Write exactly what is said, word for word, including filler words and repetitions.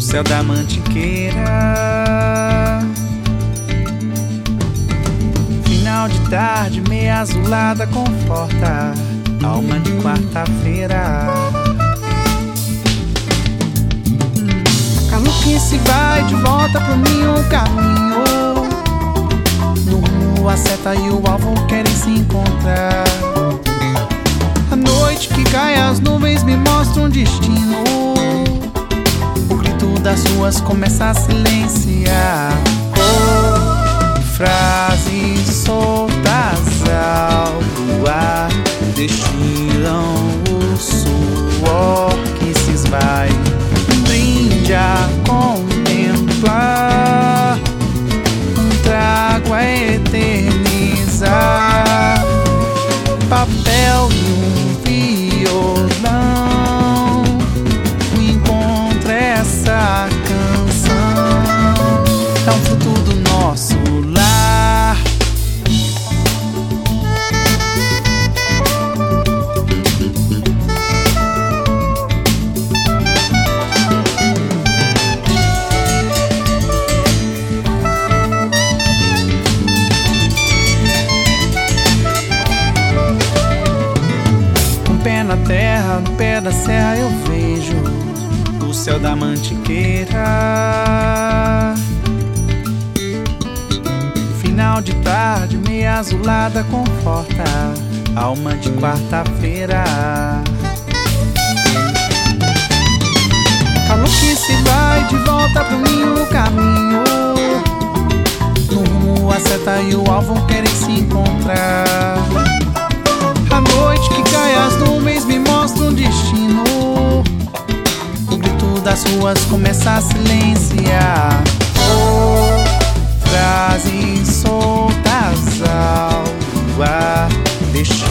céu da mantiqueira. Final de tarde, meia azulada conforta alma de quarta-feira. Calor que se vai de volta pro meu caminho. No rumo a seta e o alvo querem se encontrar. A noite que cai, as nuvens me mostram um destino. O grito das ruas começa a silenciar. Oh, frases soltas ao ar destilam o suor que se esvai. Um brinde a contemplar, um trago a eternizar. Papel e um violão, o encontro é essa canção. É um fruto do nosso lar. Na terra, no pé da serra eu vejo o céu da mantiqueira. Final de tarde, meia azulada conforta alma de quarta-feira. Calor que se vai de volta pro meu caminho. No rumo a seta e o alvo querem se encontrar. A noite que cai, as nuvens me mostram um destino. O grito das ruas começa a silenciar. Oh, frases soltas ao ar, deixa